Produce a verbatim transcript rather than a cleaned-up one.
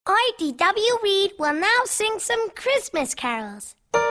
I D W Reid will now sing some Christmas carols.